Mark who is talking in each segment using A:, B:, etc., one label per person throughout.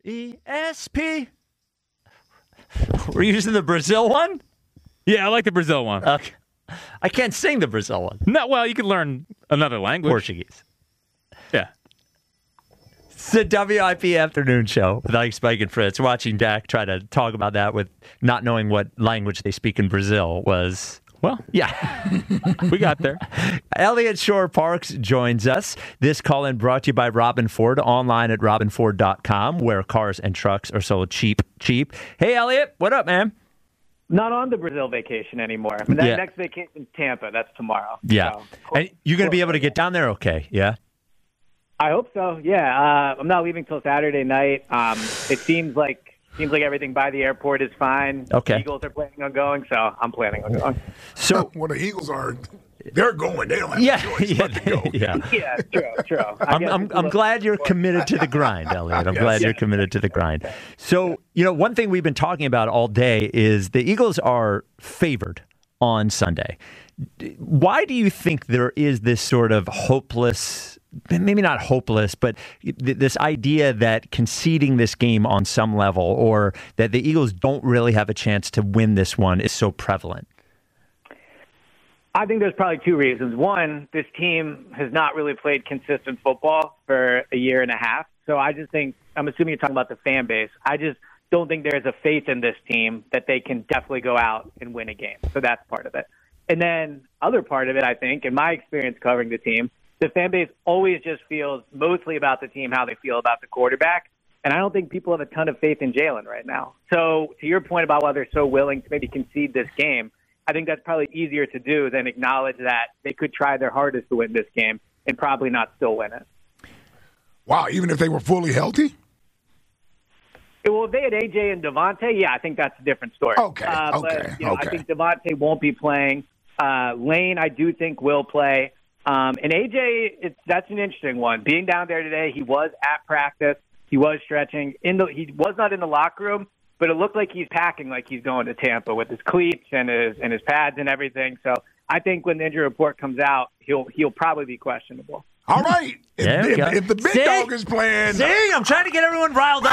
A: ESP. We're using the Brazil one?
B: Yeah, I like the Brazil one.
A: Okay. I can't sing the Brazil one.
B: No, well, you can learn another language.
A: Portuguese.
B: Yeah.
A: It's the WIP afternoon show with Ike, Spike, and Fritz. Watching Dak try to talk about that with not knowing what language they speak in Brazil was...
B: Well,
A: yeah.
B: we got there.
A: Elliott Shore-Parks joins us. This call-in brought to you by Robin Ford, online at robinford.com, where cars and trucks are sold cheap. Hey, Elliott, what up, man?
C: Not on the Brazil vacation anymore. I mean, that next vacation is Tampa. That's tomorrow.
A: Yeah.
C: So,
A: and you're going to be able to get down there okay, yeah?
C: I hope so, yeah. I'm not leaving till Saturday night. It seems like everything by the airport is fine.
A: Okay.
C: The Eagles are planning on going, so I'm planning on going.
A: So,
D: well, the Eagles are, they're going. They don't have a choice but to go.
C: Yeah, true.
A: I'm glad you're committed to the grind, Elliott. I'm glad you're committed to the grind. So, one thing we've been talking about all day is the Eagles are favored on Sunday. Why do you think there is this sort of hopeless, maybe not hopeless, but this idea that conceding this game on some level, or that the Eagles don't really have a chance to win this one, is so prevalent?
C: I think there's probably two reasons. One, this team has not really played consistent football for a year and a half. So I just think, I'm assuming you're talking about the fan base, I just don't think there's a faith in this team that they can definitely go out and win a game. So that's part of it. And then other part of it, I think, in my experience covering the team, the fan base always just feels mostly about the team how they feel about the quarterback. And I don't think people have a ton of faith in Jalen right now. So to your point about why they're so willing to maybe concede this game, I think that's probably easier to do than acknowledge that they could try their hardest to win this game and probably not still win it.
D: Wow, even if they were fully healthy?
C: Well, if they had AJ and Devontae, yeah, I think that's a different story.
D: Okay.
C: But, I think Devontae won't be playing. Lane, I do think, will play. And AJ, that's an interesting one. Being down there today, he was at practice. He was stretching. He was not in the locker room, but it looked like he's packing like he's going to Tampa with his cleats and his pads and everything. So I think when the injury report comes out, he'll probably be questionable.
D: All right. If the big dog is playing.
A: See, I'm trying to get everyone riled up.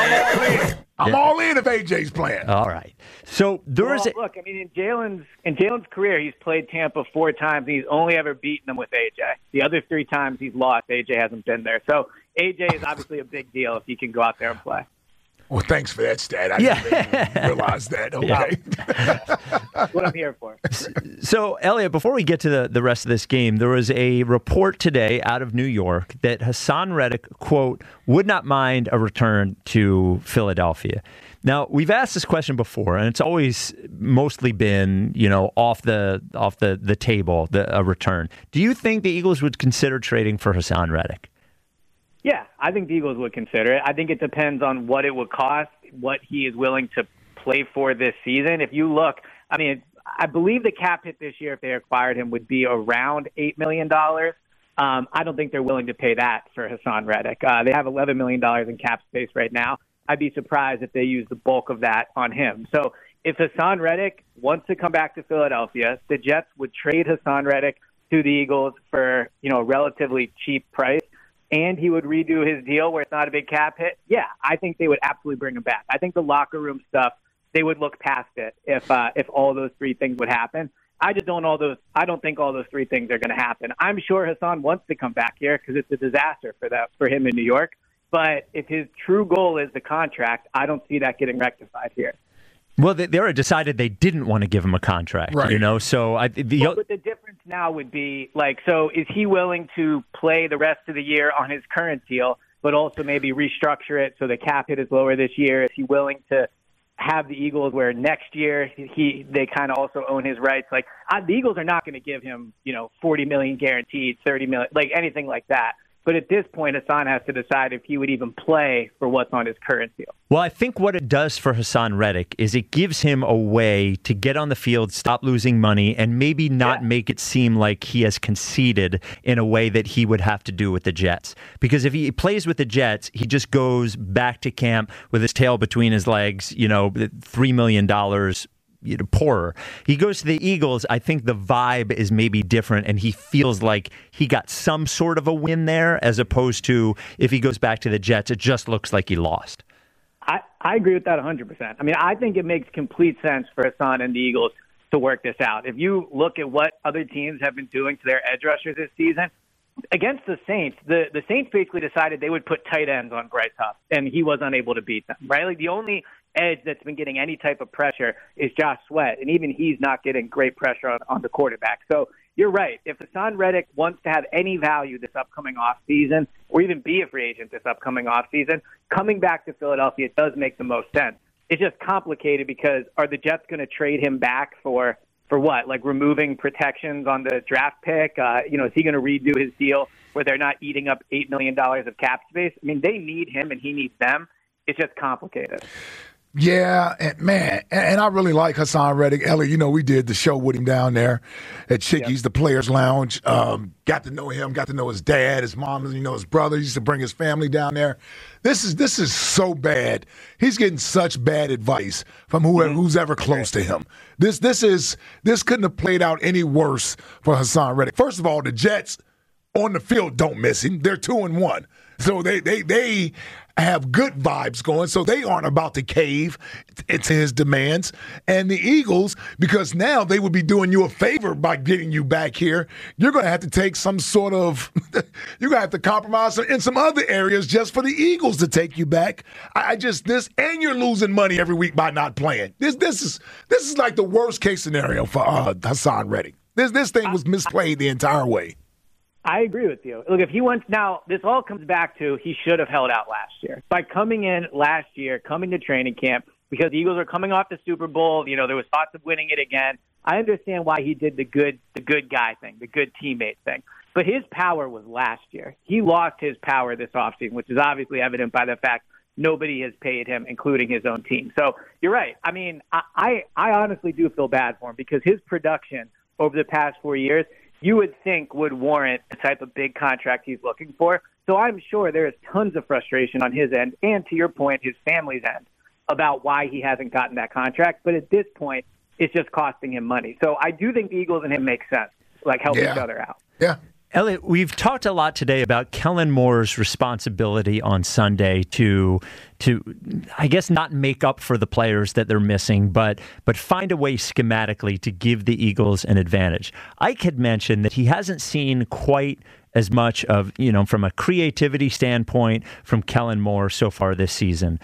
D: I'm all in if AJ's playing.
A: All right. So
C: look, I mean, in Jalen's career, he's played Tampa 4 times, and he's only ever beaten them with AJ. The other 3 times he's lost, AJ hasn't been there. So AJ is obviously a big deal if he can go out there and play.
D: Well, thanks for that stat. I didn't realize that. Okay.
C: That's what I'm here for.
A: So, Elliott, before we get to the rest of this game, there was a report today out of New York that Hassan Reddick, quote, would not mind a return to Philadelphia. Now, we've asked this question before, and it's always mostly been, off the table, a return. Do you think the Eagles would consider trading for Hassan Reddick?
C: Yeah, I think the Eagles would consider it. I think it depends on what it would cost, what he is willing to play for this season. If you look, I mean, I believe the cap hit this year if they acquired him would be around $8 million. I don't think they're willing to pay that for Hassan Reddick. They have $11 million in cap space right now. I'd be surprised if they use the bulk of that on him. So if Hassan Reddick wants to come back to Philadelphia, the Jets would trade Hassan Reddick to the Eagles for, a relatively cheap price, and he would redo his deal where it's not a big cap hit. Yeah, I think they would absolutely bring him back. I think the locker room stuff, they would look past it if all those 3 things would happen. I don't think all those 3 things are going to happen. I'm sure Hassan wants to come back here because it's a disaster for him in New York. But if his true goal is the contract, I don't see that getting rectified here.
A: Well, they already decided they didn't want to give him a contract,
D: right.
A: So
C: but the difference now would be, so is he willing to play the rest of the year on his current deal, but also maybe restructure it so the cap hit is lower this year? Is he willing to have the Eagles where next year they kind of also own his rights? The Eagles are not going to give him, $40 million guaranteed, $30 million, anything like that. But at this point, Hassan has to decide if he would even play for what's on his current deal.
A: Well, I think what it does for Hassan Reddick is it gives him a way to get on the field, stop losing money, and maybe not make it seem like he has conceded in a way that he would have to do with the Jets. Because if he plays with the Jets, he just goes back to camp with his tail between his legs, $3 million poorer. He goes to the Eagles. I think the vibe is maybe different, and he feels like he got some sort of a win there, as opposed to if he goes back to the Jets, it just looks like he lost.
C: I agree with that 100%. I mean, I think it makes complete sense for Hassan and the Eagles to work this out. If you look at what other teams have been doing to their edge rushers this season, against the Saints, the Saints basically decided they would put tight ends on Bryce Huff, and he was unable to beat them, right? Like the only edge that's been getting any type of pressure is Josh Sweat, and even he's not getting great pressure on the quarterback. So you're right. If Hassan Reddick wants to have any value this upcoming offseason, or even be a free agent this upcoming offseason, coming back to Philadelphia does make the most sense. It's just complicated because are the Jets going to trade him back for what? Like removing protections on the draft pick? Is he going to redo his deal where they're not eating up $8 million of cap space? I mean, they need him and he needs them. It's just complicated.
D: Yeah, and I really like Hassan Reddick. Ellie, we did the show with him down there at Chickies, the Players Lounge. Got to know him, got to know his dad, his mom, his brother. He used to bring his family down there. This is so bad. He's getting such bad advice from who's ever close to him. This couldn't have played out any worse for Hassan Reddick. First of all, the Jets on the field don't miss him. They're 2-1. So they have good vibes going, so they aren't about to cave to his demands. And the Eagles, because now they would be doing you a favor by getting you back here, you're going to have to take some sort of – you're going to have to compromise in some other areas just for the Eagles to take you back. And you're losing money every week by not playing. This is like the worst case scenario for Hassan Reddick. This thing was misplayed the entire way.
C: I agree with you. Look, if he wants now, this all comes back to he should have held out last year. By coming in last year, coming to training camp, because the Eagles are coming off the Super Bowl, there was thoughts of winning it again. I understand why he did the good guy thing, the good teammate thing. But his power was last year. He lost his power this offseason, which is obviously evident by the fact nobody has paid him, including his own team. So you're right. I mean, I honestly do feel bad for him because his production over the past 4 years – you would think would warrant the type of big contract he's looking for. So I'm sure there is tons of frustration on his end and, to your point, his family's end about why he hasn't gotten that contract. But at this point, it's just costing him money. So I do think the Eagles and him make sense, help each other out.
D: Yeah.
A: Elliot, we've talked a lot today about Kellen Moore's responsibility on Sunday to I guess not make up for the players that they're missing, but find a way schematically to give the Eagles an advantage. Ike had mentioned that he hasn't seen quite as much of, from a creativity standpoint from Kellen Moore so far this season.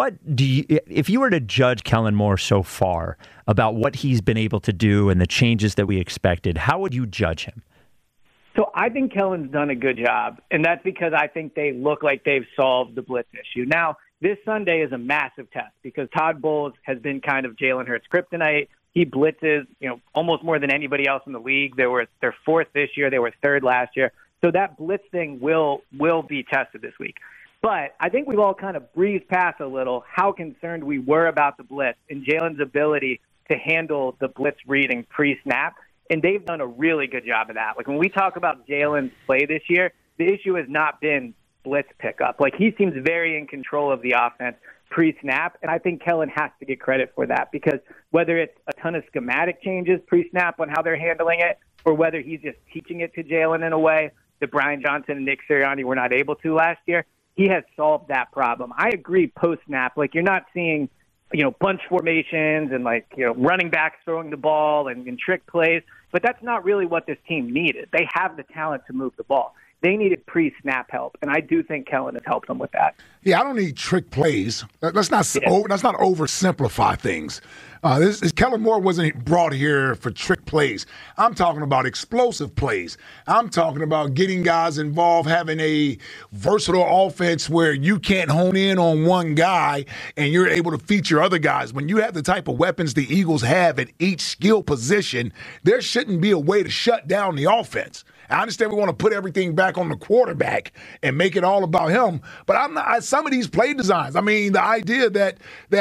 A: If you were to judge Kellen Moore so far about what he's been able to do and the changes that we expected, how would you judge him?
C: So I think Kellen's done a good job, and that's because I think they look like they've solved the blitz issue. Now, this Sunday is a massive test because Todd Bowles has been kind of Jalen Hurts' kryptonite. He blitzes, almost more than anybody else in the league. They're fourth this year. They were third last year. So that blitz thing will be tested this week. But I think we've all kind of breezed past a little how concerned we were about the blitz and Jalen's ability to handle the blitz reading pre-snap. And they've done a really good job of that. Like when we talk about Jalen's play this year, the issue has not been blitz pickup. Like he seems very in control of the offense pre-snap, and I think Kellen has to get credit for that because whether it's a ton of schematic changes pre-snap on how they're handling it, or whether he's just teaching it to Jalen in a way that Brian Johnson and Nick Sirianni were not able to last year, he has solved that problem. I agree post-snap. Like you're not seeing bunch formations and running backs throwing the ball and trick plays. But that's not really what this team needed. They have the talent to move the ball. They needed pre-snap help, and I do think Kellen has helped them with that.
D: Yeah, I don't need trick plays. Let's not oversimplify things. Kellen Moore wasn't brought here for trick plays. I'm talking about explosive plays. I'm talking about getting guys involved, having a versatile offense where you can't hone in on one guy and you're able to feature other guys. When you have the type of weapons the Eagles have at each skill position, there shouldn't be a way to shut down the offense. I understand we want to put everything back on the quarterback and make it all about him, but some of these play designs. I mean, the idea that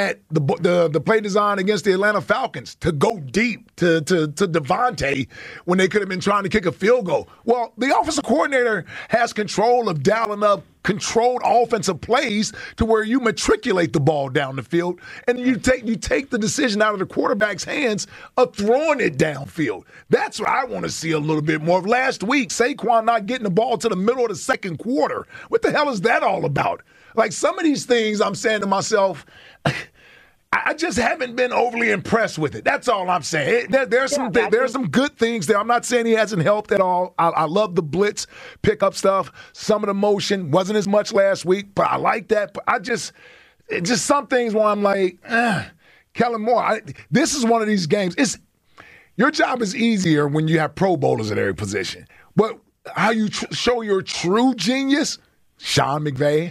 D: the play design against the Atlanta Falcons to go deep to Devontae when they could have been trying to kick a field goal. Well, the offensive coordinator has control of dialing up controlled offensive plays to where you matriculate the ball down the field and you take the decision out of the quarterback's hands of throwing it downfield. That's what I want to see a little bit more of. Last week, Saquon not getting the ball to the middle of the second quarter. What the hell is that all about? Like some of these things I'm saying to myself, I just haven't been overly impressed with it. That's all I'm saying. There's some good things there. I'm not saying he hasn't helped at all. I love the blitz pickup stuff. Some of the motion wasn't as much last week, but I like that. But just some things where I'm like, Kellen Moore, this is one of these games. Your job is easier when you have Pro Bowlers at every position. But how you show your true genius, Sean McVay,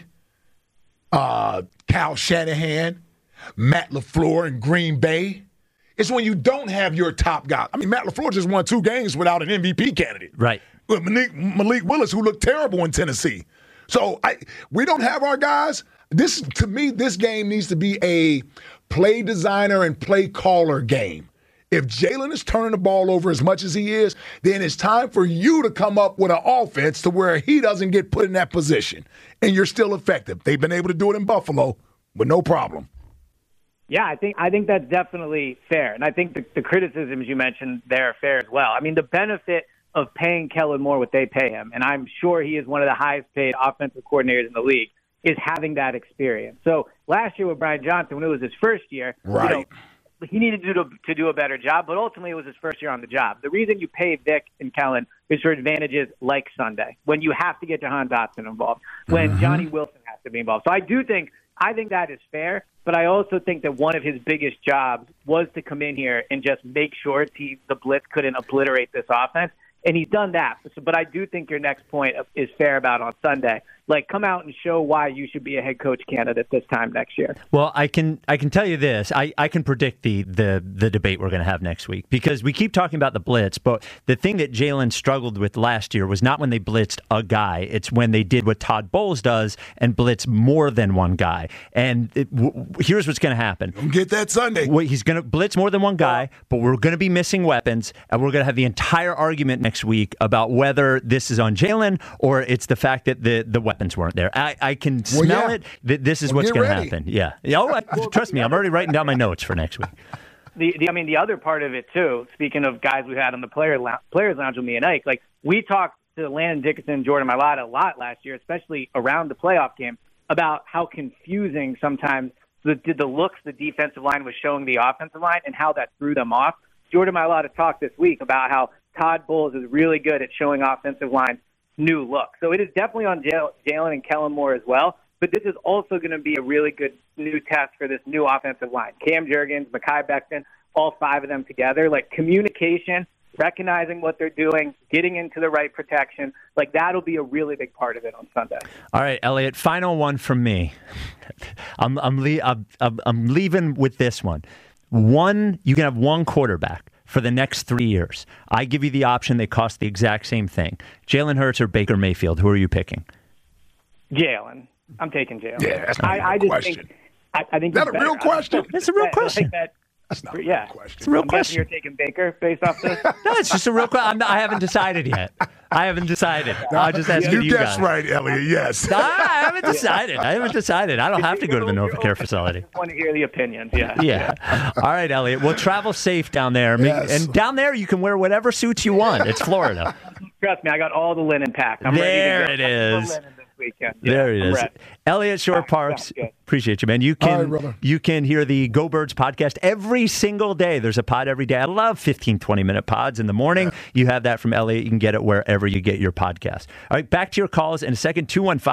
D: Kyle Shanahan, Matt LaFleur in Green Bay, it's when you don't have your top guy. I mean, Matt LaFleur just won 2 games without an MVP candidate.
A: Right.
D: With Malik Willis, who looked terrible in Tennessee. So we don't have our guys. To me, this game needs to be a play designer and play caller game. If Jalen is turning the ball over as much as he is, then it's time for you to come up with an offense to where he doesn't get put in that position, and you're still effective. They've been able to do it in Buffalo with no problem.
C: Yeah, I think that's definitely fair. And I think the criticisms you mentioned there are fair as well. I mean, the benefit of paying Kellen Moore what they pay him, and I'm sure he is one of the highest paid offensive coordinators in the league, is having that experience. So last year with Brian Johnson, when it was his first year,
D: right.
C: He needed to do a better job, but ultimately it was his first year on the job. The reason you pay Vic and Kellen is for advantages like Sunday, when you have to get Jahan Dotson involved, when Johnny Wilson has to be involved. So I think that is fair, but I also think that one of his biggest jobs was to come in here and just make sure the blitz couldn't obliterate this offense, and he's done that. But I do think your next point is fair about on Sunday. Like, come out and show why you should be a head coach candidate this time next year.
A: Well, I can tell you this. I can predict the debate we're going to have next week, because we keep talking about the blitz, but the thing that Jalen struggled with last year was not when they blitzed a guy. It's when they did what Todd Bowles does and blitz more than one guy. And here's what's going to happen.
D: Don't get that Sunday.
A: He's going to blitz more than one guy, but we're going to be missing weapons, and we're going to have the entire argument next week about whether this is on Jalen or it's the fact that the weapons weren't there. I can smell it. This is what's going to happen. Yeah. Trust me, I'm already writing down my notes for next week.
C: The other part of it too, speaking of guys we had on the Players Lounge with me and Ike, like we talked to Landon Dickerson, Jordan Mailata a lot last year, especially around the playoff game, about how confusing sometimes the looks the defensive line was showing the offensive line and how that threw them off. Jordan Mailata talked this week about how Todd Bowles is really good at showing offensive lines new look. So it is definitely on Jalen and Kellen Moore as well, but this is also going to be a really good new test for this new offensive line. Cam Jurgens, Mekhi Becton, all 5 of them together, like communication, recognizing what they're doing, getting into the right protection, like that'll be a really big part of it on Sunday.
A: All right, Elliot, final one from me. I'm leaving with this one. You can have one quarterback for the next 3 years. I give you the option. They cost the exact same thing. Jalen Hurts or Baker Mayfield. Who are you picking?
C: Jalen. I'm taking Jalen.
D: Yeah, that's not a question.
C: I think
D: that's a real question.
A: It's a real question.
D: That's not a real question.
A: It's a real question.
C: You're taking Baker based off this?
A: No, it's just a real question. I haven't decided yet. I'll just ask you guys.
D: That's right, Elliot. Yes.
A: I haven't decided. I don't have to go to the NovaCare facility.
C: I just want to hear the opinions. Yeah.
A: Yeah. All right, Elliot. Well, travel safe down there.
D: Yes.
A: And down there, you can wear whatever suits you want. It's Florida.
C: Trust me, I got all the linen packed. I'm
A: there
C: ready to go.
A: it is.
C: Weekend.
A: There it is. Elliot Shore-Parks, appreciate you, man. You can hear the Go Birds podcast every single day. There's a pod every day. I love 15, 20-minute pods in the morning. Yeah. You have that from Elliot. You can get it wherever you get your podcast. All right, back to your calls in a second.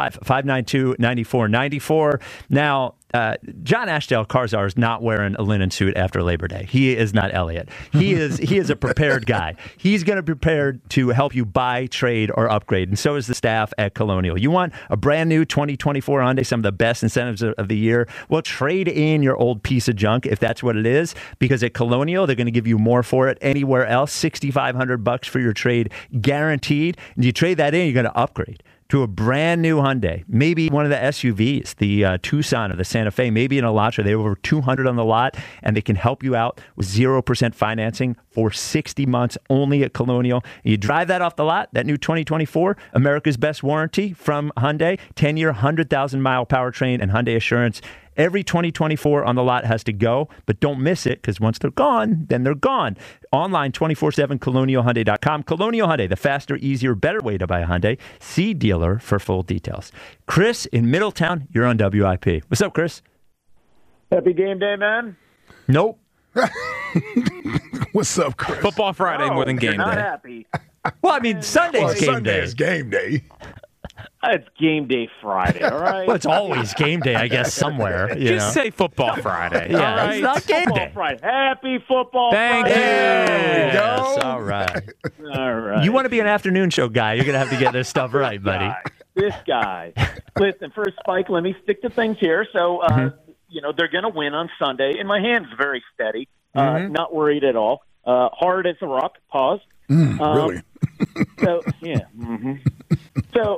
A: 215-592-9494. Now, John Ashdale Karzar is not wearing a linen suit after Labor Day. He is not Elliot. He is a prepared guy. He's going to be prepared to help you buy, trade, or upgrade, and so is the staff at Colonial. You want a brand new 2024 Hyundai, some of the best incentives of the year? Well, trade in your old piece of junk if that's what it is, because at Colonial they're going to give you more for it anywhere else. $6,500 for your trade guaranteed. And you trade that in, you're going to upgrade to a brand new Hyundai, maybe one of the SUVs, the Tucson or the Santa Fe, maybe an Elantra. They have over 200 on the lot, and they can help you out with 0% financing for 60 months only at Colonial. And you drive that off the lot, that new 2024, America's best warranty from Hyundai, 10-year, 100,000-mile powertrain and Hyundai Assurance. Every 2024 on the lot has to go, but don't miss it because once they're gone, then they're gone. Online 24/7, ColonialHyundai.com. Colonial Hyundai, the faster, easier, better way to buy a Hyundai. See dealer for full details. Chris in Middletown, you're on WIP. What's up, Chris?
E: Happy game day, man.
A: Nope.
D: What's up, Chris?
B: Football Friday more than game
E: not
B: day.
E: happy.
A: Well, I mean, Sunday's game
D: Sunday
A: day.
D: is game day.
E: It's game day Friday, all right?
A: Well, it's always game day, I guess, somewhere. You
B: Just
A: know?
B: say Football Friday.
A: Yeah,
B: all right?
A: it's not game
E: Football
A: day.
E: Friday. Happy football
B: Thank
E: Friday.
B: you.
A: Yes,
D: go.
A: all right.
E: All right.
A: You want to be an afternoon show guy, you're going to have to get this stuff right, buddy.
E: This guy. Listen, first, Spike, let me stick to things here. So, they're going to win on Sunday, and my hand's very steady. Not worried at all. Hard as a rock. Pause.
D: Really?
E: So, yeah. So,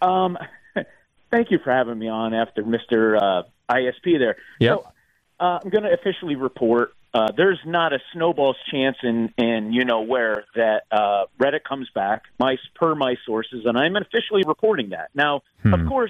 E: thank you for having me on after Mr. ISP there.
A: Yep.
E: So, I'm going to officially report there's not a snowball's chance in where that Reddick comes back, per my sources, and I'm officially reporting that. Now, of course,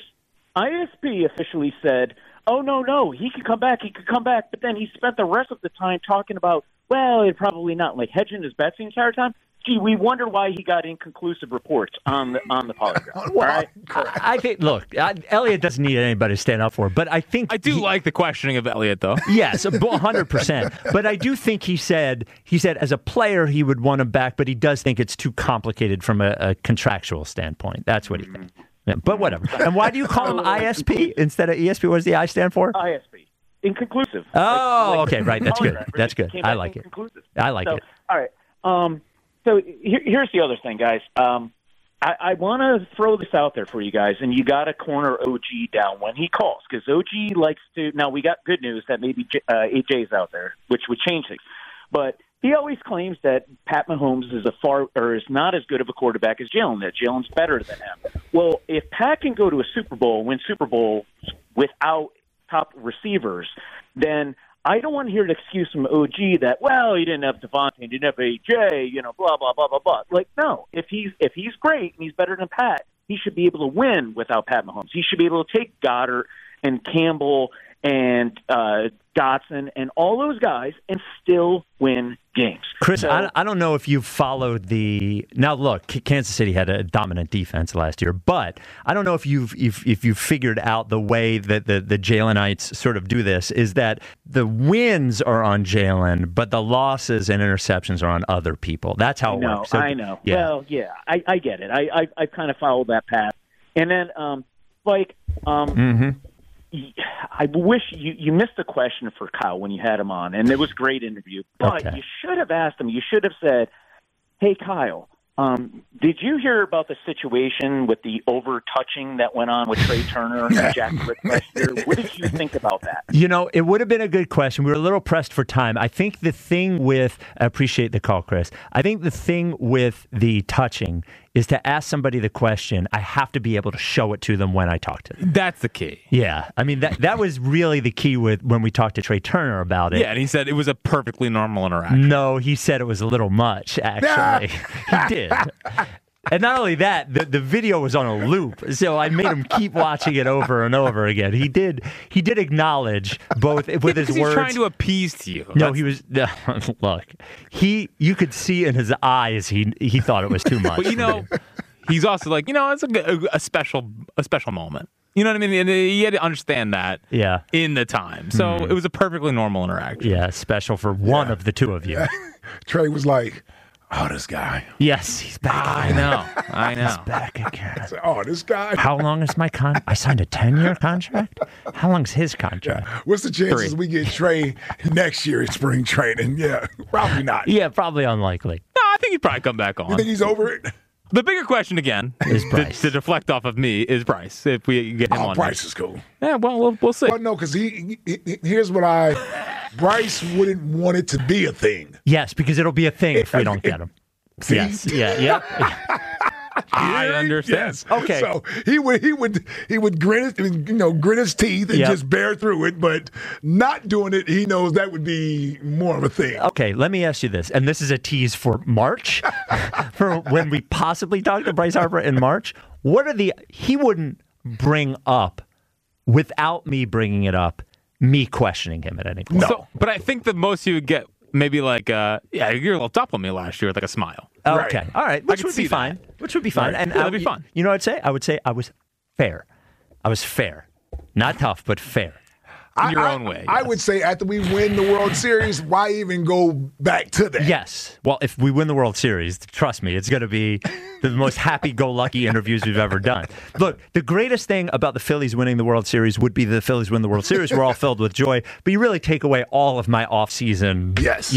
E: ISP officially said, oh, no, he could come back, but then he spent the rest of the time talking about, well, it probably not, like hedging his bets the entire time. Gee, we wonder why he got inconclusive reports on the polygraph. All right?
A: I think, look, Elliot doesn't need anybody to stand up for, but I think
B: I do like the questioning of Elliott, though.
A: Yes, 100%. But I do think he said as a player he would want him back, but he does think it's too complicated from a contractual standpoint. That's what he thinks. Yeah, but whatever. And why do you call him ISP instead of ESP? What does the I stand for?
E: ISP. Inconclusive.
A: Oh, okay, right. That's good.
E: polygraph.
A: That's good.
E: Came
A: I
E: back
A: like it.
E: inconclusive.
A: I like it.
E: All right. So here's the other thing, guys. I want to throw this out there for you guys, and you got to corner OG down when he calls, because OG likes to. Now we got good news that maybe AJ's out there, which would change things. But he always claims that Pat Mahomes is not as good of a quarterback as Jalen. That Jalen's better than him. Well, if Pat can go to a Super Bowl, win Super Bowls without top receivers, then I don't want to hear an excuse from OG that, well, he didn't have Devontae, he didn't have AJ, blah, blah, blah, blah, blah. Like, no, if he's great and he's better than Pat, he should be able to win without Pat Mahomes. He should be able to take Goddard and Campbell and Dotson and all those guys and still win games.
A: Chris,
E: So-
A: I don't know if you've followed now look, Kansas City had a dominant defense last year, but I don't know if you've figured out the way that the Jalenites sort of do this, is that the wins are on Jalen, but the losses and interceptions are on other people. That's how it works. So,
E: I know.
A: Yeah.
E: Well, yeah, I get it. I kind of followed that path. And then, I wish you missed the question for Kyle when you had him on, and it was a great interview. But
A: Okay.
E: you should have asked him. You should have said, "Hey, Kyle, did you hear about the situation with the over-touching that went on with Trey Turner and Jack Britt last year? What did you think about that?"
A: It would have been a good question. We were a little pressed for time. I think the thing with, I appreciate the call, Chris. I think the thing with the touching is to ask somebody the question, I have to be able to show it to them when I talk to them.
B: That's the key.
A: Yeah. I mean, that was really the key when we talked to Trey Turner about it.
B: Yeah, and he said it was a perfectly normal interaction.
A: No, he said it was a little much, actually. He did. And not only that, the video was on a loop, so I made him keep watching it over and over again. He did acknowledge both with his
B: Because
A: words.
B: He's trying to appease you.
A: No, he was. Look, you could see in his eyes he thought it was too much.
B: But he's also like, it's a special moment. You know what I mean? And he had to understand that.
A: Yeah.
B: In the time, so it was a perfectly normal interaction.
A: Yeah, special for one of the two of you.
D: Trey was like, "Oh, this guy."
A: Yes, he's back.
B: I know.
A: He's back again.
D: I said, "Oh, this guy."
A: How long is my I signed a 10-year contract? How long's his contract?
D: What's the chances
B: 3.
D: we get Trey next year in spring training? Yeah, probably not.
A: Yeah, probably unlikely.
B: No, I think he'd probably come back on.
D: You think he's over it?
B: The bigger question again
A: Is
B: to,
A: Bryce.
B: to deflect off of me is Bryce. If we get him
D: Oh,
B: on,
D: Bryce is cool.
B: Yeah, well, we'll see.
D: Well, no, because here's what Bryce wouldn't want it to be a thing.
A: Yes, because it'll be a thing if we don't get him.
D: See?
A: Yes. Yeah. Yep.
B: I understand.
D: Yes.
A: Okay.
D: So he would grin his teeth and
A: Yep.
D: just bear through it, but not doing it, he knows that would be more of a thing.
A: Okay, let me ask you this, and this is a tease for March, for when we possibly talk to Bryce Harper in March. He wouldn't bring up, without me bringing it up, me questioning him at any point.
D: No.
B: So, but I think the most you would get, maybe like, yeah, you're a little tough on me last year with like a smile.
A: Okay.
D: Right.
A: All right. Which
B: could
A: would be
B: see
A: fine.
B: that.
A: Which would be fine.
B: Right.
A: And
B: Yeah, that'd be fun.
A: You know what I'd say? I would say I was fair. I was fair. Not tough, but fair.
B: In your own way.
D: I
B: yes.
D: would say after we win the World Series, why even go back to that?
A: Yes. Well, if we win the World Series, trust me, it's going to be the most happy-go-lucky interviews we've ever done. Look, the greatest thing about the Phillies winning the World Series would be the Phillies win the World Series. We're all filled with joy. But you really take away all of my off-season,
D: Yes.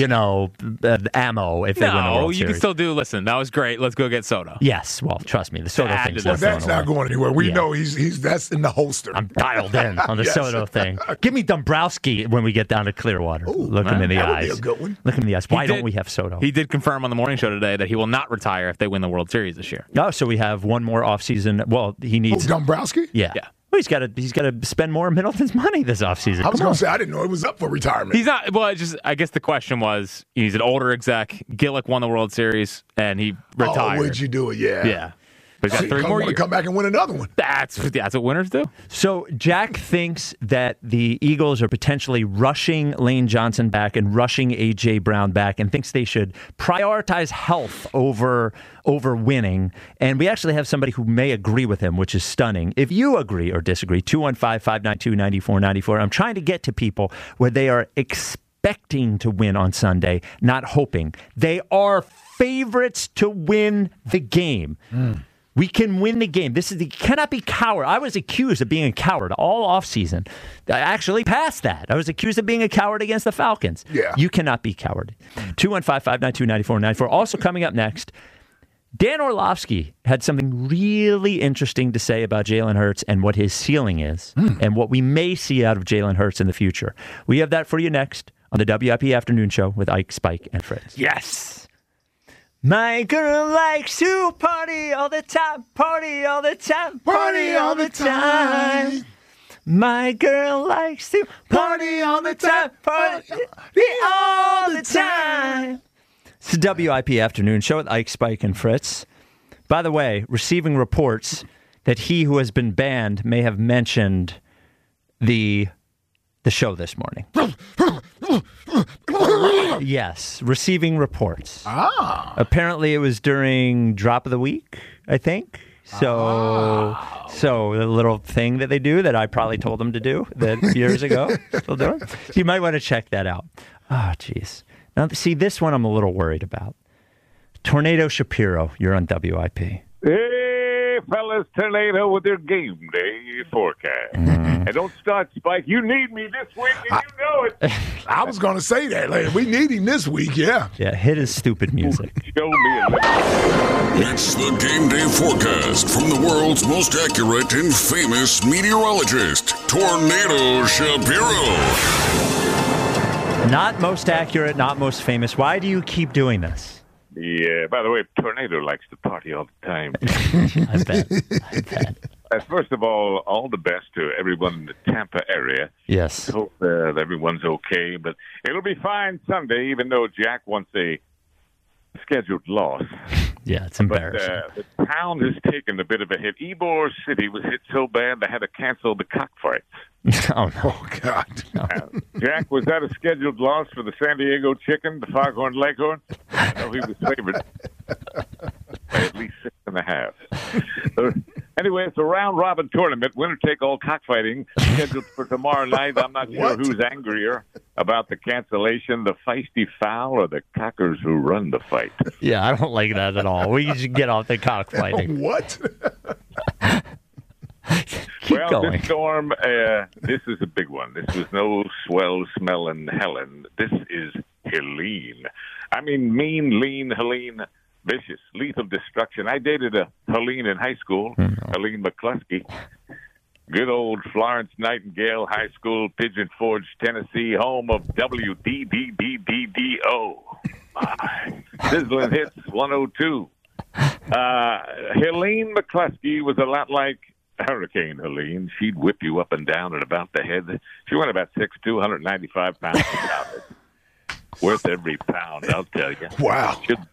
A: ammo if they win the
B: No,
A: World
B: you
A: Series.
B: can still do, listen, that was great. Let's go get Soto.
A: Yes. Well, trust me, the Soto
B: Add
A: thing's
B: to
A: not
B: that.
A: going
D: That's not
A: away.
D: going anywhere. We
A: Yeah.
D: know he's that's in the holster.
A: I'm dialed in on the
D: Yes.
A: Soto thing. Give me Dombrowski when we get down to Clearwater. Look him in the
D: that would be
A: eyes.
D: a good one.
A: Look him in the eyes. Why
B: did-
A: don't we have Soto?
B: He did confirm on the morning show today that he will not retire if they win the World Series this year.
A: Oh, so we have one more offseason. Well, he needs.
D: Dombrowski?
A: Yeah.
B: Yeah.
A: Well, he's got to spend more of Middleton's money this offseason.
D: I was
A: Come
D: going
A: on.
D: to say, I didn't know he was up for retirement.
B: He's not, well, I guess the question was, he's an older exec. Gillick won the World Series, and he retired.
D: Oh, would you do it? Yeah.
B: Yeah. But he's got 3 more
D: want to
B: years.
D: come back and win another one.
B: That's what winners do.
A: So Jack thinks that the Eagles are potentially rushing Lane Johnson back and rushing A.J. Brown back, and thinks they should prioritize health over winning. And we actually have somebody who may agree with him, which is stunning. If you agree or disagree, 215-592-9494. I'm trying to get to people where they are expecting to win on Sunday, not hoping. They are favorites to win the game. We can win the game. Cannot be coward. I was accused of being a coward all offseason. I actually passed that. I was accused of being a coward against the Falcons.
D: Yeah.
A: You cannot be coward. 215-592-9494. Also coming up next, Dan Orlovsky had something really interesting to say about Jalen Hurts and what his ceiling is and what we may see out of Jalen Hurts in the future. We have that for you next on the WIP Afternoon Show with Ike, Spike, and Fritz.
B: Yes.
A: My girl likes to party all the time, party all the time, party all the time. My girl likes to party all the time, party all the time. It's the WIP Afternoon Show with Ike, Spike, and Fritz. By the way, receiving reports that he who has been banned may have mentioned the show this morning. Yes, receiving reports. Apparently it was during Drop of the Week, I think. So the little thing that they do that I probably told them to do that years ago, still doing. You might want to check that out. Oh, jeez. Now, see, this one I'm a little worried about. Tornado Shapiro, you're on WIP.
F: Hey, fellas, Tornado with their game day forecast. And don't start, Spike. You need me this week, and you know it.
D: I was going to say that. Like, we need him this week, yeah.
A: Yeah, hit his stupid music.
F: Show me a
G: It's the Game Day Forecast from the world's most accurate and famous meteorologist, Tornado Shapiro.
A: Not most accurate, not most famous. Why do you keep doing this?
F: Yeah, by the way, Tornado likes to party all the time.
A: I bet.
F: First of all the best to everyone in the Tampa area.
A: Yes.
F: Hope that everyone's okay, but it'll be fine Sunday, even though Jack wants a scheduled loss.
A: Yeah, it's
F: But
A: embarrassing.
F: the town has taken a bit of a hit. Ybor City was hit so bad they had to cancel the cockfights.
A: Oh, no.
D: Oh, God.
F: Jack, was that a scheduled loss for the San Diego Chicken, the Foghorn Leghorn? I know he was favored by at least 6.5. Anyway, it's a round-robin tournament, winner-take-all cockfighting, scheduled for tomorrow night. I'm not sure who's angrier about the cancellation, the feisty fowl, or the cockers who run the fight.
A: Yeah, I don't like that at all. We should get off the cockfighting.
D: What?
A: Keep
F: Well,
A: going.
F: this storm, this is a big one. This was no swell-smelling Helen. This is Helene. I mean, mean, lean, Helene, vicious, lethal destruction. I dated a Helene in high school, Helene McCluskey. Good old Florence Nightingale High School, Pigeon Forge, Tennessee, home of WDDDDDO. Sizzling Hits 102. Helene McCluskey was a lot like Hurricane Helene. She'd whip you up and down and about the head. She went about 6'2", 195 pounds. Worth every pound, I'll tell you.
D: Wow.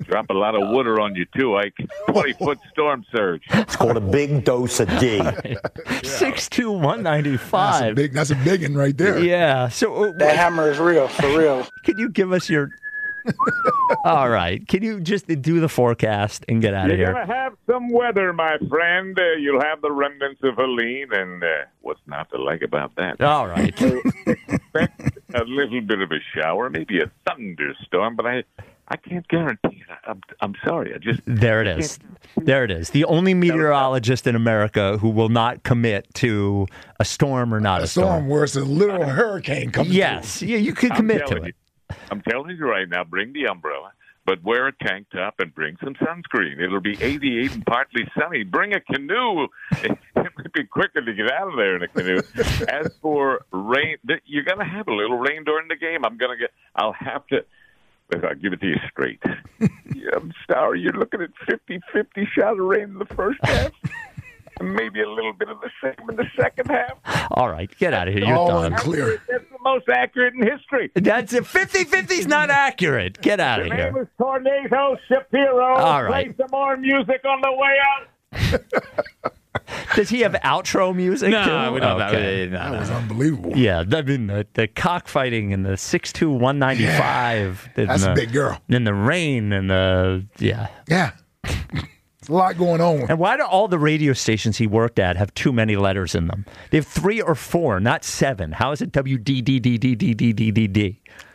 F: Drop a lot of water on you, too, Ike. 20-foot storm surge.
H: It's called a big dose of D.
A: 6'2", 195.
D: That's a big one right there.
A: Yeah. So
I: That hammer is real, for real.
A: can you give us your... All right. Can you just do the forecast and get out of
F: You're
A: here?
F: going to have some weather, my friend. You'll have the remnants of Helene, and what's not to like about that?
A: All right.
F: Expect a little bit of a shower, maybe a thunderstorm, but I can't guarantee it. I'm sorry.
A: There it is. There it is. The only meteorologist in America who will not commit to a storm or not a storm.
D: Where it's a literal hurricane coming
A: Yes.
D: through.
A: Yeah, you could commit to it.
F: I'm telling you right now, bring the umbrella, but wear a tank top and bring some sunscreen. It'll be 88 and partly sunny. Bring a canoe. It might be quicker to get out of there in a canoe. As for rain, you're going to have a little rain during the game. I'll give it to you straight. I'm sorry, you're looking at 50-50 shot of rain in the first half. And maybe a little bit of the same in the second half.
A: All right, get out of here. You're
D: All
A: done.
D: unclear.
F: That's the most accurate in history.
A: That's it. 50-50 is not accurate. Get out
F: The
A: of
F: name
A: here.
F: is Tornado Shapiro.
A: All right.
F: Play some more music on the way out.
A: Does he have outro music?
B: No,
A: too?
B: we don't
A: Okay.
B: have
D: That was unbelievable.
A: Yeah, I mean the cockfighting and the 6'2", 195.
D: That's a big girl.
A: And the rain and the
D: Yeah. There's a lot going on.
A: And why do all the radio stations he worked at have too many letters in them? They have 3 or 4, not 7. How is it WDDDDDDDDD?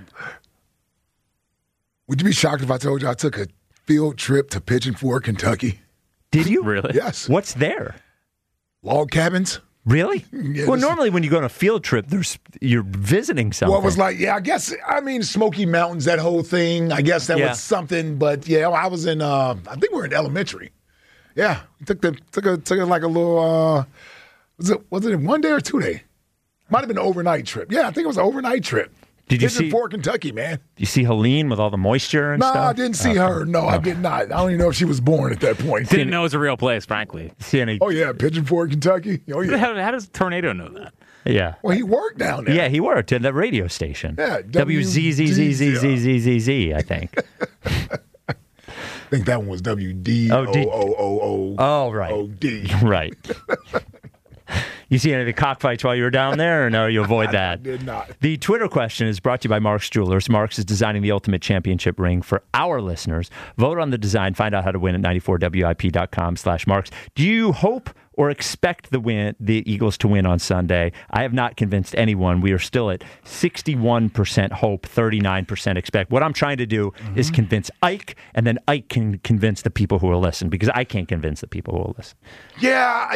D: Would you be shocked if I told you I took a field trip to Pigeon Forge, Kentucky?
A: Did you?
B: Really?
D: Yes.
A: What's there?
D: Log cabins.
A: Really?
D: Yeah,
A: well,
D: this-
A: normally when you go on a field trip, you're visiting something.
D: Well, it was like, Smoky Mountains, that whole thing. I guess that
A: Yeah.
D: was something. But yeah, I was in. I think we were in elementary. Yeah, we took like a little. Was it 1 day or 2 day? Might have been an overnight trip. Yeah, I think it was an overnight trip.
A: Did you
D: Pigeon
A: see?
D: Forge, Kentucky, man.
A: You see Helene with all the moisture and
D: No,
A: stuff?
D: I didn't see her. No, I did not. I don't even know if she was born at that point.
B: Didn't know it was a real place, frankly.
A: See any?
D: Oh yeah, Pigeon Forge, Kentucky. Oh yeah.
B: How does Tornado know that?
A: Yeah.
D: Well, he worked down there.
A: Yeah, he worked at the radio station.
D: Yeah,
A: WZZZZZZZ, I think.
D: I think that one was WDOOOOOD.
A: Oh, right. Right. You see any of the cockfights while you were down there, or no, you avoid that?
D: I did not.
A: The Twitter question is brought to you by Mark's Jewelers. Mark's is designing the ultimate championship ring for our listeners. Vote on the design. Find out how to win at 94WIP.com/Marks. Do you hope or expect the Eagles to win on Sunday? I have not convinced anyone. We are still at 61% hope, 39% expect. What I'm trying to do is convince Ike, and then Ike can convince the people who will listen, because I can't convince the people who will listen.
D: Yeah,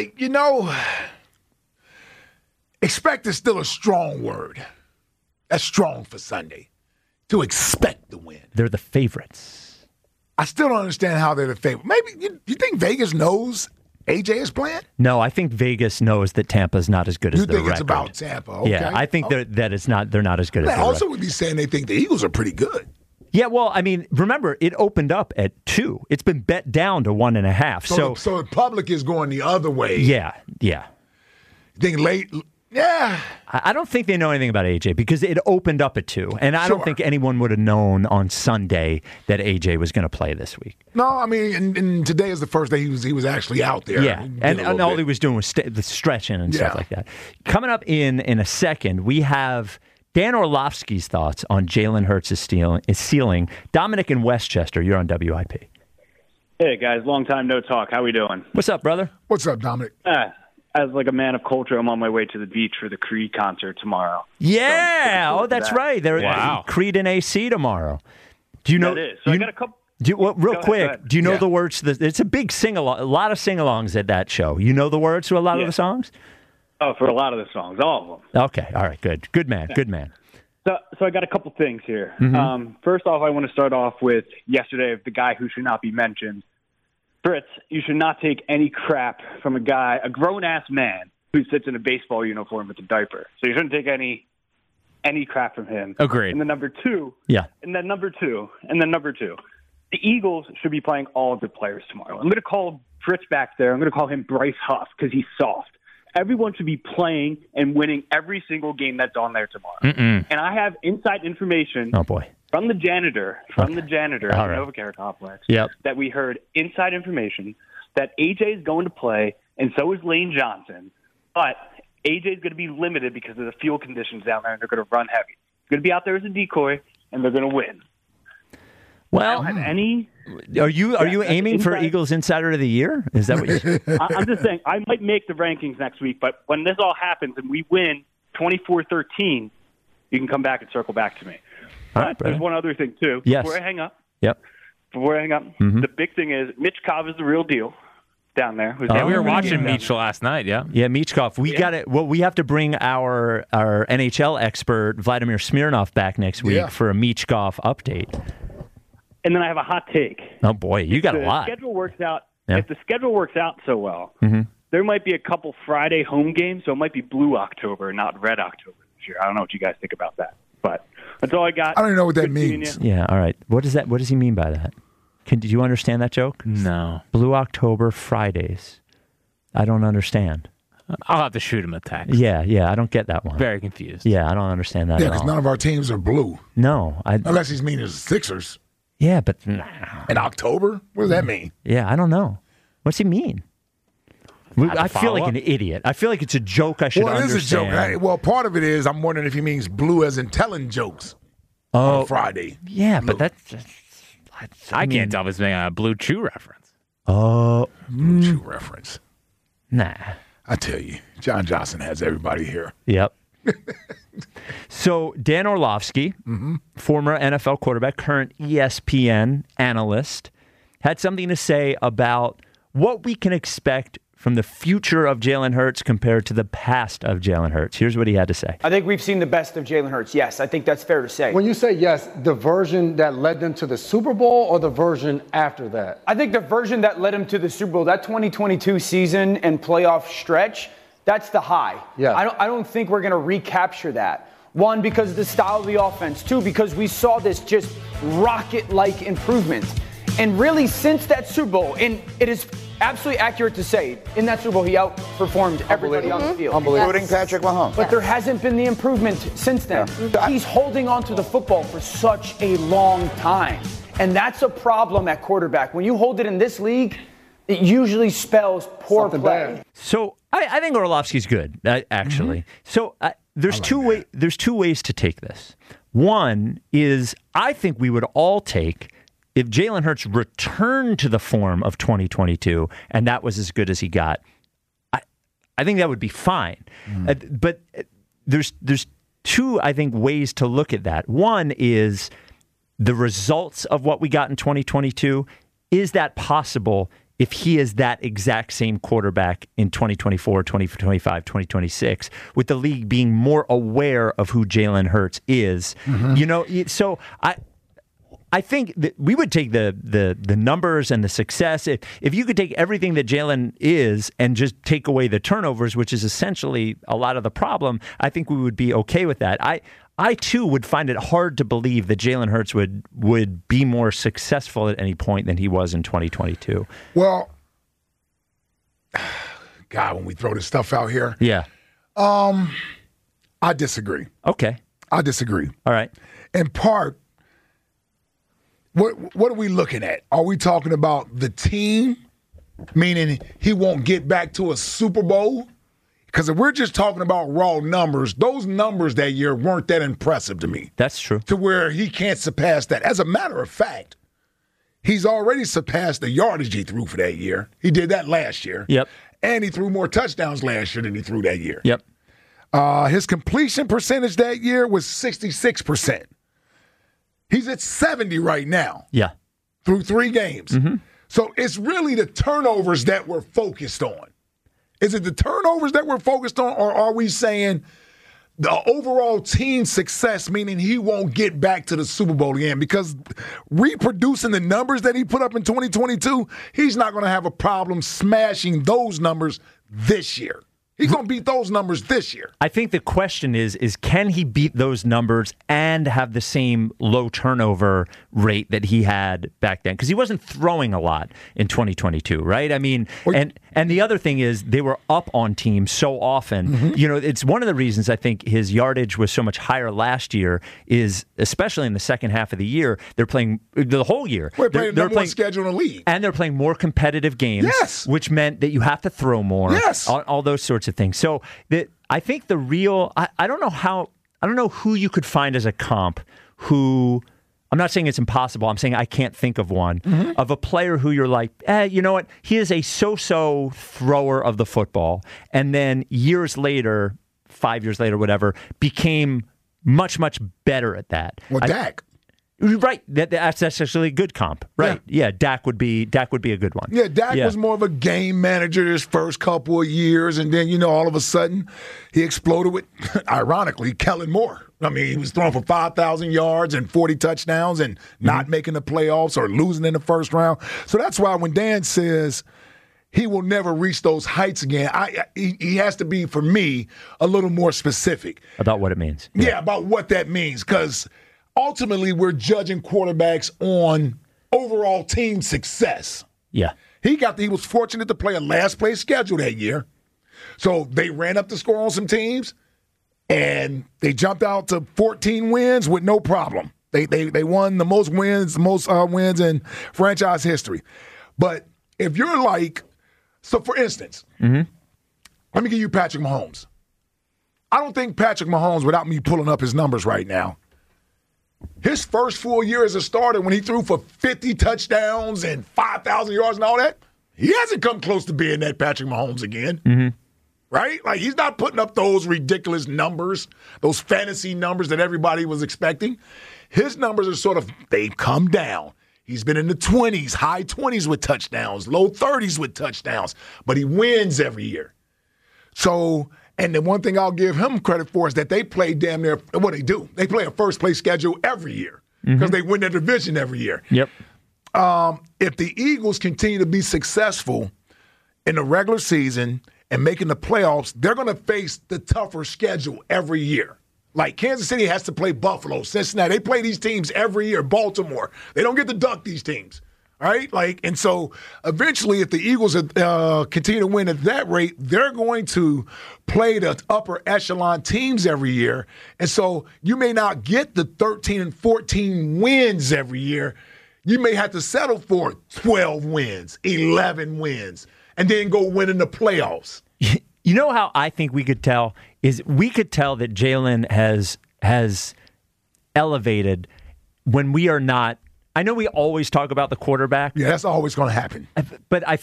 D: expect is still a strong word. That's strong for Sunday. To expect the win.
A: They're the favorites.
D: I still don't understand how they're the favorite. Maybe you think Vegas knows AJ is playing?
A: No, I think Vegas knows that Tampa's not as good as
D: You
A: their
D: think it's
A: record.
D: about Tampa? Okay.
A: Yeah, I think that it's not. They're not as good as
D: They
A: their
D: also
A: record.
D: would be saying they think the Eagles are pretty good.
A: Yeah, well, I mean, remember, it opened up at 2. It's been bet down to 1.5. So
D: the public is going the other way.
A: yeah.
D: You think late? Yeah.
A: I don't think they know anything about AJ because it opened up at 2. And I don't
D: Sure.
A: think anyone would have known on Sunday that AJ was going to play this week.
D: No, I mean, and today is the first day he was actually out there.
A: Yeah, and all he was doing was the stretching and stuff
D: Yeah.
A: like that. Coming up in a second, we have Dan Orlovsky's thoughts on Jalen Hurts' ceiling. Dominic in Westchester, you're on WIP.
J: Hey, guys. Long time no talk. How we doing?
A: What's up, brother?
D: What's up, Dominic?
J: As like a man of culture, I'm on my way to the beach for the Creed concert tomorrow.
A: Yeah,
J: So I'm looking forward to
A: that's
J: that.
A: right. They're
B: Wow.
A: Creed and AC tomorrow. Do you know?
J: That is. So I got a couple.
A: Real
J: Go ahead,
A: quick,
J: go ahead.
A: do you know
D: Yeah.
A: the words to it's a big sing-along, a lot of sing-alongs at that show. You know the words to a lot of
J: Yeah.
A: the songs?
J: Oh, for a lot of the songs, all of them.
A: Okay, all right, good. Good man, good man.
J: So I got a couple things here.
A: Mm-hmm.
J: First off, I want to start off with yesterday of the guy who should not be mentioned. Fritz, you should not take any crap from a grown-ass man who sits in a baseball uniform with a diaper. So you shouldn't take any crap from him.
B: Agreed.
J: And then number two,
A: Yeah.
J: the Eagles should be playing all of their players tomorrow. I'm going to call Fritz back there. I'm going to call him Bryce Huff because he's soft. Everyone should be playing and winning every single game that's on there tomorrow. And I have inside information
A: Oh boy.
J: from the janitor at the NovaCare complex that we heard inside information that AJ is going to play, and so is Lane Johnson, but AJ is going to be limited because of the fuel conditions down there, and they're going to run heavy. He's going to be out there as a decoy, and they're going to win.
A: Well,
J: I don't have any.
A: Are you aiming for Eagles Insider of the Year? Is that what you?
J: I'm just saying I might make the rankings next week, but when this all happens and we win 24-13, you can come back and circle back to me. But there's one other thing too.
A: Yes.
J: Before I hang up.
A: Yep.
J: Before I hang up, the big thing is Mitch Cobb is the real deal down there.
B: Yeah, we were watching Mitch last night. Yeah.
A: Yeah, Michkov. We got it. Well, we have to bring our NHL expert Vladimir Smirnov back next week for a Michkov update.
J: And then I have a hot take.
A: Oh boy, you got a lot.
J: If the schedule works out so well, there might be a couple Friday home games, so it might be Blue October, not Red October this year. I don't know what you guys think about that, but that's all I got.
D: I don't know what that means.
A: Yeah, all right. What does he mean by that? Did you understand that joke?
B: No.
A: Blue October Fridays. I don't understand.
B: I'll have to shoot him a text.
A: Yeah, I don't get that one.
B: Very confused.
A: Yeah, I don't understand that at all.
D: because none of our teams are blue.
A: No.
D: Unless he's meaning Sixers.
A: Yeah, but...
D: In October? What does that mean?
A: Yeah, I don't know. What's he mean? I feel like an idiot. I feel like it's a joke I should understand.
D: Well, it is a joke. Well, part of it is I'm wondering if he means blue as in telling jokes on Friday.
A: Yeah, blue. But that's...
B: I can't tell if it's making a Blue Chew reference.
A: Oh.
D: Blue Chew reference.
A: Nah.
D: I tell you, John Johnson has everybody here.
A: Yep. So Dan Orlovsky, former NFL quarterback, current ESPN analyst, had something to say about what we can expect from the future of Jalen Hurts compared to the past of Jalen Hurts. Here's what he had to say.
K: I think we've seen the best of Jalen Hurts. Yes, I think that's fair to say.
L: When you say yes, the version that led them to the Super Bowl or the version after that?
K: I think the version that led him to the Super Bowl, that 2022 season and playoff stretch, that's the high.
L: Yeah.
K: I don't think we're going to recapture that. One, because of the style of the offense. Two, because we saw this just rocket-like improvement. And really, since that Super Bowl, and it is absolutely accurate to say, in that Super Bowl, he outperformed everybody on the field.
M: Including Patrick Mahomes.
K: But there hasn't been the improvement since then. Yeah. He's holding on to the football for such a long time. And that's a problem at quarterback. When you hold it in this league, it usually spells poor play. Bad.
A: So I think Orlovsky's good, actually. So there's two ways to take this. One is I think we would all take if Jalen Hurts returned to the form of 2022 and that was as good as he got. I think that would be fine. But there's two, I think, ways to look at that. One is the results of what we got in 2022. Is that possible if he is that exact same quarterback in 2024, 2025, 2026, with the league being more aware of who Jalen Hurts is? You know, so I think that we would take the numbers and the success. If you could take everything that Jalen is and just take away the turnovers, which is essentially a lot of the problem, I think we would be okay with that. I too would find it hard to believe that Jalen Hurts would be more successful at any point than he was in 2022.
D: Well, God, when we throw this stuff out here, I disagree.
A: Okay,
D: I disagree.
A: All right.
D: In part, what are we looking at? Are we talking about the team, meaning he won't get back to a Super Bowl? Because if we're just talking about raw numbers, those numbers that year weren't that impressive to me.
A: That's true.
D: To where he can't surpass that. As a matter of fact, he's already surpassed the yardage he threw for that year. He did that last year.
A: Yep.
D: And he threw more touchdowns last year than he threw that year.
A: Yep.
D: His completion percentage that year was 66%. He's at 70 right now.
A: Yeah.
D: Through 3 games. So it's really the turnovers that we're focused on. Is it the turnovers that we're focused on, or are we saying the overall team success, meaning he won't get back to the Super Bowl again? Because reproducing the numbers that he put up in 2022, he's not going to have a problem smashing those numbers this year. He's going to beat those numbers this year.
A: I think the question is can he beat those numbers and have the same low turnover rate that he had back then? Because he wasn't throwing a lot in 2022, right? I mean, And the other thing is they were up on teams so often. You know, it's one of the reasons I think his yardage was so much higher last year is, especially in the second half of the year, they're playing the whole year.
D: We're playing the number one schedule in the league.
A: And they're playing more competitive games, which meant that you have to throw more, all those sorts of things. So I think the real, I don't know who you could find as a comp who, I'm not saying it's impossible. I'm saying I can't think of one, of a player who you're like, you know what? He is a so-so thrower of the football. And then years later, 5 years later, whatever, became much, much better at that.
D: Well, Dak.
A: Right. That's actually a good comp. Right. Yeah, Dak would be a good one.
D: Yeah, Dak was more of a game manager his first couple of years, and then, you know, all of a sudden he exploded with, ironically, Kellen Moore. I mean, he was throwing for 5,000 yards and 40 touchdowns and not making the playoffs or losing in the first round. So that's why when Dan says he will never reach those heights again, he has to be, for me, a little more specific.
A: About what it means.
D: Yeah, about what that means, because ultimately we're judging quarterbacks on overall team success.
A: Yeah.
D: He was fortunate to play a last-place schedule that year. So they ran up the score on some teams, and they jumped out to 14 wins with no problem. They won the most wins in franchise history. But if you're like, so for instance, let me give you Patrick Mahomes. I don't think Patrick Mahomes, without me pulling up his numbers right now, his first full year as a starter when he threw for 50 touchdowns and 5,000 yards and all that, he hasn't come close to being that Patrick Mahomes again. Right? Like, he's not putting up those ridiculous numbers, those fantasy numbers that everybody was expecting. His numbers are sort of, they've come down. He's been in the 20s, high 20s with touchdowns, low 30s with touchdowns, but he wins every year. So, and the one thing I'll give him credit for is that they play damn near, what they do, they play a first-place schedule every year because they win their division every year.
A: Yep.
D: If the Eagles continue to be successful in the regular season and making the playoffs, they're going to face the tougher schedule every year. Like Kansas City has to play Buffalo, Cincinnati. They play these teams every year. Baltimore. They don't get to duck these teams. Right? Like, and so eventually, if the Eagles continue to win at that rate, they're going to play the upper echelon teams every year. And so you may not get the 13 and 14 wins every year. You may have to settle for 12 wins, 11 wins, and then go win in the playoffs.
A: You know how I think we could tell is we could tell that Jalen has elevated when we are not. I know we always talk about the quarterback.
D: Yeah, that's always going to happen.
A: But I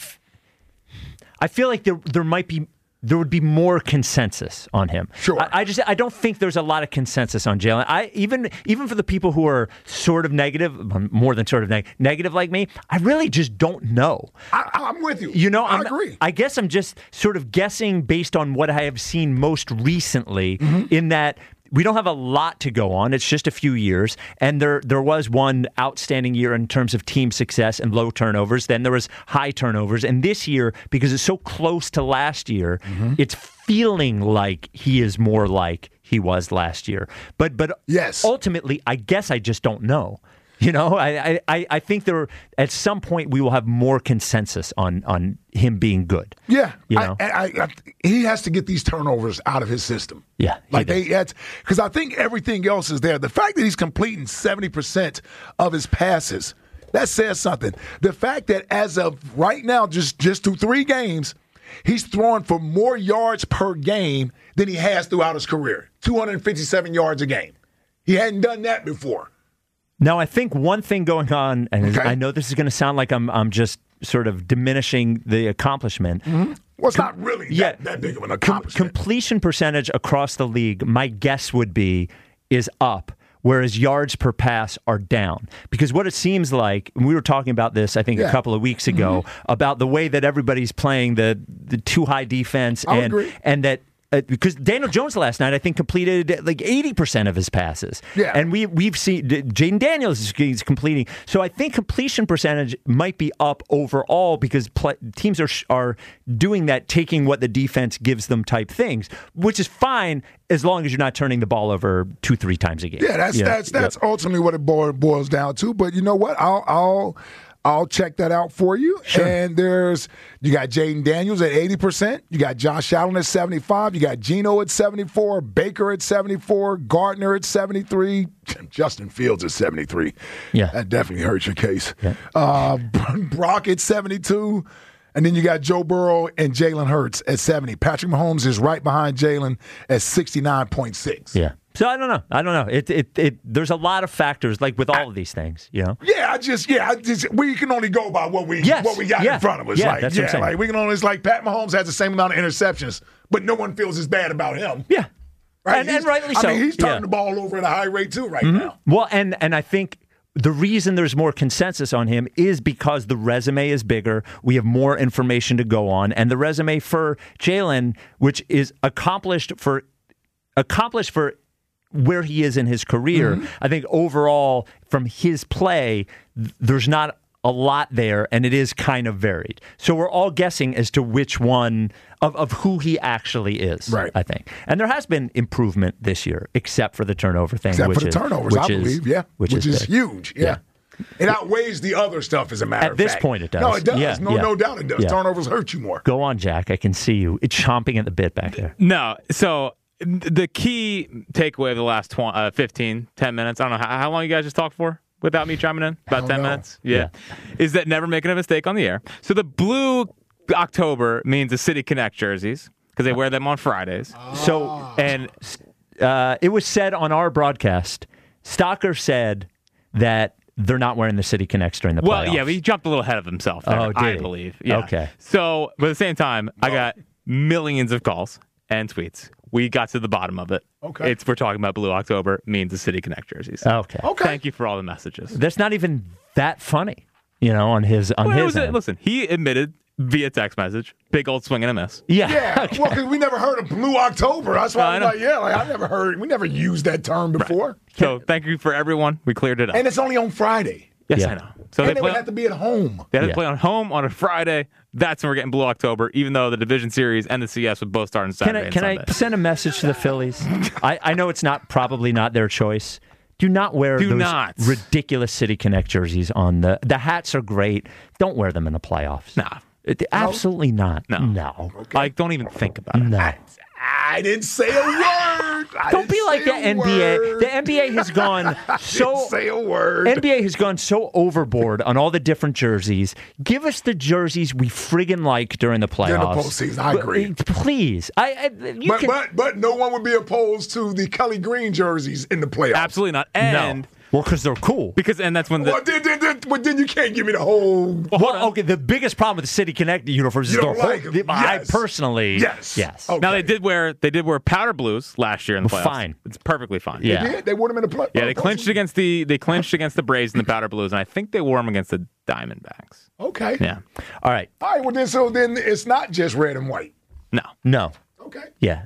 A: feel like there would be more consensus on him.
D: Sure.
A: I don't think there's a lot of consensus on Jalen. Even for the people who are sort of negative, more than sort of negative like me, I really just don't know.
D: I'm with you.
A: You know,
D: I agree.
A: I guess I'm just sort of guessing based on what I have seen most recently in that we don't have a lot to go on. It's just a few years. And there was one outstanding year in terms of team success and low turnovers. Then there was high turnovers. And this year, because it's so close to last year, it's feeling like he is more like he was last year. But
D: yes,
A: ultimately, I guess I just don't know. You know, I think at some point we will have more consensus on him being good.
D: Yeah,
A: you know,
D: he has to get these turnovers out of his system.
A: Yeah,
D: like because I think everything else is there. The fact that he's completing 70% of his passes, that says something. The fact that as of right now, just through 3 games, he's throwing for more yards per game than he has throughout his career. 257 yards a game. He hadn't done that before.
A: Now, I think one thing going on, and I know this is going to sound like I'm just sort of diminishing the accomplishment.
D: Well, it's not really that big of an accomplishment.
A: Completion percentage across the league, my guess would be, is up, whereas yards per pass are down. Because what it seems like, and we were talking about this, I think, a couple of weeks ago, about the way that everybody's playing the too high defense, and that. Because Daniel Jones last night, I think, completed like 80% of his passes.
D: Yeah.
A: And we've seen Jaden Daniels is completing. So I think completion percentage might be up overall because teams are doing that, taking what the defense gives them type things, which is fine as long as you're not turning the ball over 2-3 times a game.
D: Yeah, that's ultimately what it boils down to. But you know what? I'll I'll check that out for you.
A: Sure.
D: And you got Jaden Daniels at 80%. You got Josh Allen at 75. You got Geno at 74. Baker at 74. Gardner at 73. Justin Fields at 73.
A: Yeah.
D: That definitely hurts your case.
A: Yeah.
D: Brock at 72. And then you got Joe Burrow and Jalen Hurts at 70. Patrick Mahomes is right behind Jalen at 69.6.
A: Yeah. So I don't know. There's a lot of factors, like with all of these things, you know.
D: Yeah, we can only go by what we got in front of us.
A: Yeah, that's what I'm saying.
D: Like we can only Pat Mahomes has the same amount of interceptions, but no one feels as bad about him.
A: Yeah,
D: right.
A: And rightly so.
D: I mean, he's turning the ball over at a high rate too right now.
A: Well, and I think the reason there's more consensus on him is because the resume is bigger. We have more information to go on, and the resume for Jalen, which is accomplished for where he is in his career, I think overall from his play, there's not a lot there, and it is kind of varied. So we're all guessing as to which one of who he actually is,
D: right.
A: I think. And there has been improvement this year, except for the turnover thing.
D: Except for the turnovers, I believe, which is huge. Yeah. It outweighs the other stuff, as a matter of fact.
A: At this point, it does.
D: No, it does.
A: Yeah,
D: no doubt it does.
A: Yeah.
D: Turnovers hurt you more.
A: Go on, Jack. I can see you. It's chomping at the bit back there.
B: No, so the key takeaway of the last 10 minutes, I don't know, how long you guys just talked for without me chiming in? About 10 minutes? Yeah. Is that never making a mistake on the air. So the blue October means the City Connect jerseys because they wear them on Fridays. So, and it was said on our broadcast, Stocker said that they're not wearing the City Connects during the playoffs. Well, yeah, but he jumped a little ahead of himself there, I believe. Yeah.
A: Okay.
B: So, but at the same time, I got millions of calls and tweets. We got to the bottom of it.
D: Okay.
B: We're talking about Blue October means the City Connect jerseys.
A: Okay.
B: Thank you for all the messages.
A: That's not even that funny, on his end.
B: Listen, he admitted via text message, big old swing and a miss.
A: Yeah.
D: Okay. Well, because we never heard of Blue October. That's why we never used that term before.
B: Right. So thank you for everyone. We cleared it up.
D: And it's only on Friday.
B: Yes, I know. So
D: they would have to be at home.
B: They had to play on home on a Friday. That's when we're getting Blue October, even though the Division Series and the CS would both start on Saturday and Sunday.
A: Can I send a message to the Phillies? I know it's probably not their choice. Do not wear those ridiculous City Connect jerseys on the hats are great. Don't wear them in the playoffs.
B: Nah.
A: Absolutely not.
B: No.
A: Okay.
B: Don't even think about it.
A: No.
D: I didn't say a word.
A: Don't be like the NBA. The NBA has gone so.
D: Say a word.
A: NBA has gone so overboard on all the different jerseys. Give us the jerseys we friggin' like during the playoffs.
D: During the postseason, I agree.
A: Please,
D: but no one would be opposed to the Kelly Green jerseys in the playoffs.
B: Absolutely not. And
A: no. Well, because they're cool.
B: And that's when
D: but then you can't give me the whole.
A: Well, okay. The biggest problem with the City Connect uniforms is
D: you don't like them.
A: I personally, yes.
B: Okay. Now they did wear powder blues last year in the playoffs.
A: Fine,
B: it's perfectly fine.
A: Yeah,
D: they wore them in the playoffs.
B: Yeah, they clinched against the Braves in the powder blues, and I think they wore them against the Diamondbacks.
D: Okay.
B: Yeah.
A: All right.
D: Well, then it's not just red and white.
A: No.
D: Okay.
A: Yeah,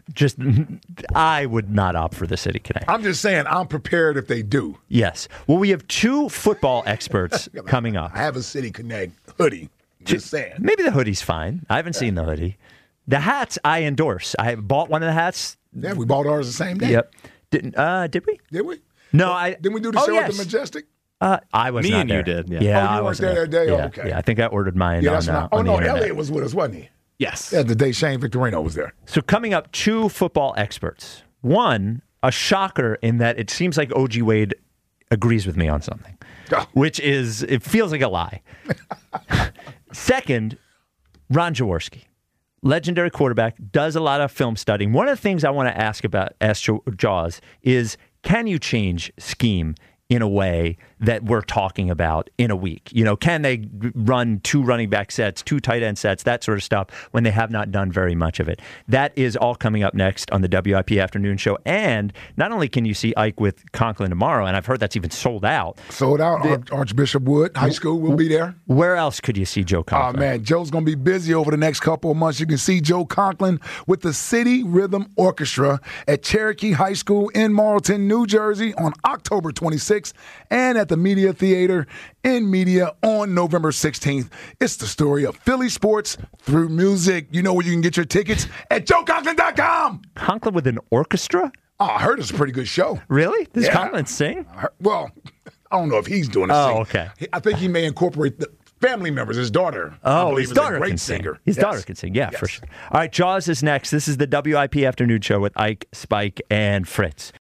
A: I would not opt for the City Connect.
D: I'm just saying I'm prepared if they do.
A: Yes. Well, we have two football experts coming up.
D: I have a City Connect hoodie. Just saying.
A: Maybe the hoodie's fine. I haven't seen the hoodie. The hats I endorse. I bought one of the hats.
D: Yeah, we bought ours the same day.
A: Yep. Did we?
D: Did we?
A: No,
D: Didn't we do the show at the Majestic?
A: I was
B: Me
A: not
B: and
A: there.
B: you did.
A: Yeah,
D: you weren't there that day?
A: Yeah,
D: okay.
A: Yeah, I think I ordered mine on the internet.
D: Elliot was with us, wasn't he?
B: Yes.
D: Yeah, the day Shane Victorino was there.
A: So coming up, two football experts. One, a shocker in that it seems like O.G. Wade agrees with me on something, which is, it feels like a lie. Second, Ron Jaworski, legendary quarterback, does a lot of film studying. One of the things I want to ask Jaws is, can you change scheme in a way that we're talking about in a week? Can they run two running back sets, two tight end sets, that sort of stuff, when they have not done very much of it? That is all coming up next on the WIP Afternoon Show. And not only can you see Ike with Conklin tomorrow, and I've heard that's even sold out.
D: Sold out. Archbishop Wood High School will be there.
A: Where else could you see Joe Conklin?
D: Oh, man, Joe's going to be busy over the next couple of months. You can see Joe Conklin with the City Rhythm Orchestra at Cherokee High School in Marlton, New Jersey on October 26th. And at the Media Theater in Media on November 16th. It's the story of Philly sports through music. You know where you can get your tickets at joeconklin.com.
A: Conklin with an orchestra?
D: Oh, I heard it's a pretty good show.
A: Really? Does Conklin sing?
D: I don't know if he's doing it.
A: Oh, okay.
D: I think he may incorporate family members. His daughter.
A: Oh, his daughter
D: is a great
A: can sing.
D: singer.
A: His
D: Yes.
A: daughter can sing. Yeah,
D: Yes.
A: for sure. All right, Jaws is next. This is the WIP Afternoon Show with Ike, Spike, and Fritz.